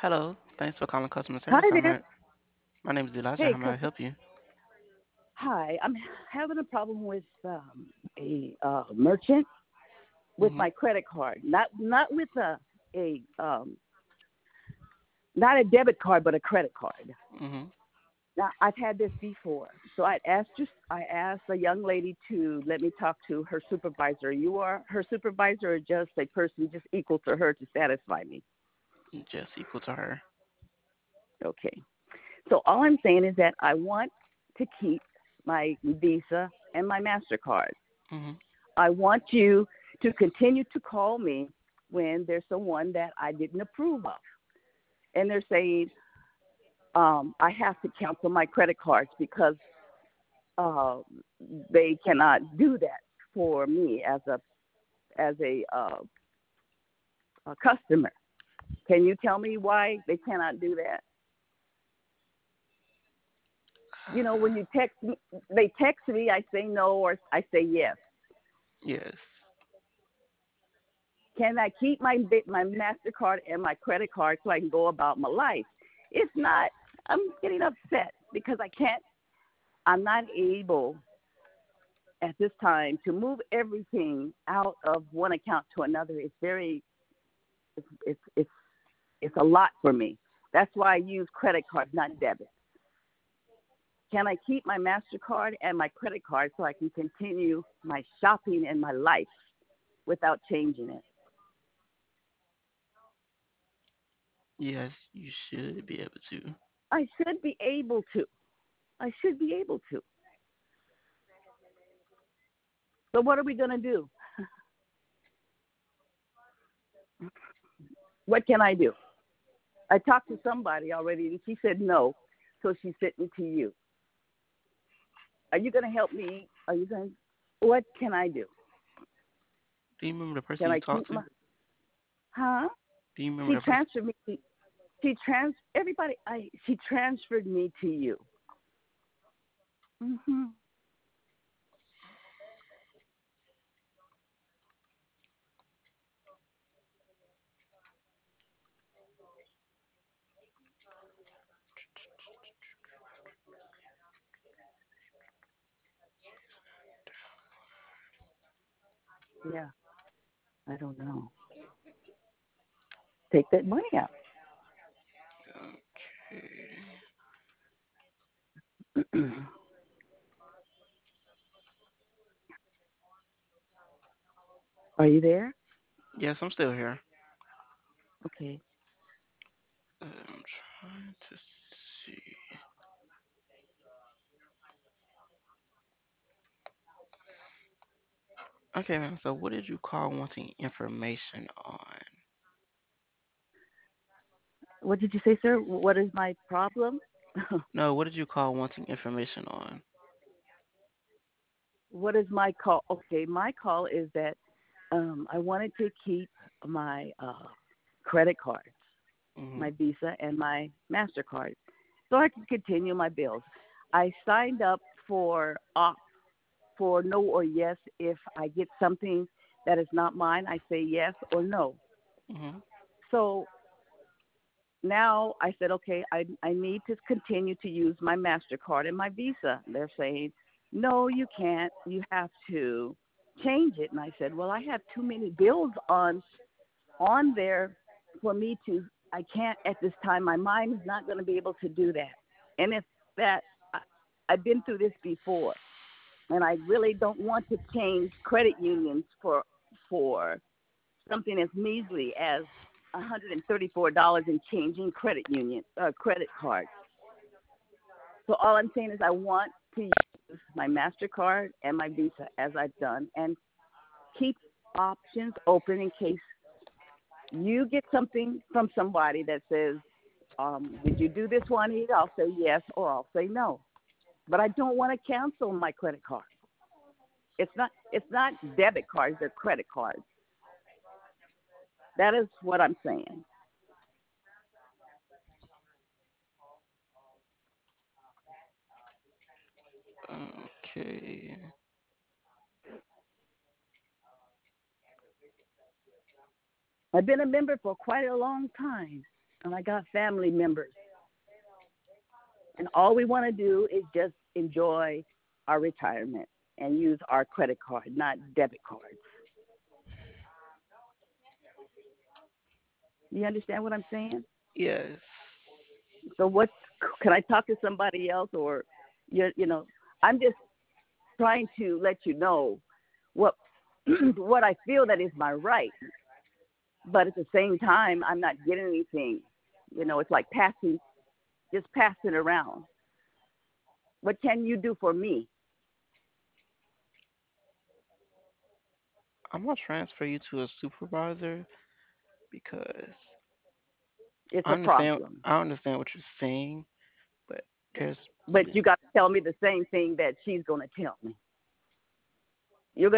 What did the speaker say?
Hello, thanks for calling customer Hi service. there. My name is Elijah. Hey, How may I help you? hi. I'm having a problem with a merchant with Mhm. my credit card. Not with a not a debit card, but a credit card. Mhm. Now I've had this before, so I asked a young lady to let me talk to her supervisor. You are her supervisor, or just a person just equal to her to satisfy me? Just equal to her. Okay. So all I'm saying is that I want to keep my Visa and my Mastercard. Mhm. I want you to continue to call me when there's someone that I didn't approve of. And they're saying I have to cancel my credit cards because uh, they cannot do that for me as a customer. Can you tell me why they cannot do that? You know, when you text me, they text me, I say no or I say yes. Yes. Can I keep my Mastercard and my credit card so I can go about my life? If not, I'm getting upset because I can't. I'm not able at this time to move everything out of one account to another. It's very it's it's it's, it's a lot for me. That's why I use credit cards, not debit. Can I keep my Mastercard and my credit card so I can continue my shopping and my life without changing it? Yes, you should be able to. I should be able to. I should be able to. So what are we going to do? What can I do? I talked to somebody already and she said no. So she sent me to you. Are you going to help me? Are you going what can I do? Do you remember the person Can you I talked keep to? my huh? Do you remember She the person? transferred me she trans everybody I she transferred me to you. Mhm. Yeah, I don't know. Take that money out. Okay. Are you there? Yes, I'm still here. Okay. I'm trying to see. Okay, ma'am. So, what did you call wanting information on? What did you say, sir? What is my problem? No, what did you call wanting information on? What is my call? Okay, my call is that I wanted to keep my credit cards, Mhm. my Visa and my Mastercard, so I can continue my bills. I signed up for for no or yes. If I get something that is not mine, I say yes or no. Mhm. So now I said, okay, I need to continue to use my MasterCard and my Visa. They're saying, no, you can't. You have to change it. And I said, well, I have too many bills on there for me to. I can't at this time. My mind is not going to be able to do that. And if that, I, I've been through this before, and I really don't want to change credit unions for something as measly as $134 in changing credit cards. So all I'm saying is I want to use my Mastercard and my Visa as I've done, and keep options open in case you get something from somebody that says, "Did you do this one?" I'll say yes or I'll say no. But I don't want to cancel my credit card. It's not debit cards; they're credit cards. That is what I'm saying. Okay. I've been a member for quite a long time. and I got family members, and all we want to do is just enjoy our retirement and use our credit card, not debit cards. You understand what I'm saying? Yes. So what can I talk to somebody else, or I'm just trying to let you know what what I feel that is my right, but at the same time I'm not getting anything. It's like passing, just passing around. What can you do for me? I'm gonna transfer you to a supervisor because It's a problem. I understand what you're saying, but there's But you got to tell me the same thing that she's going to tell me.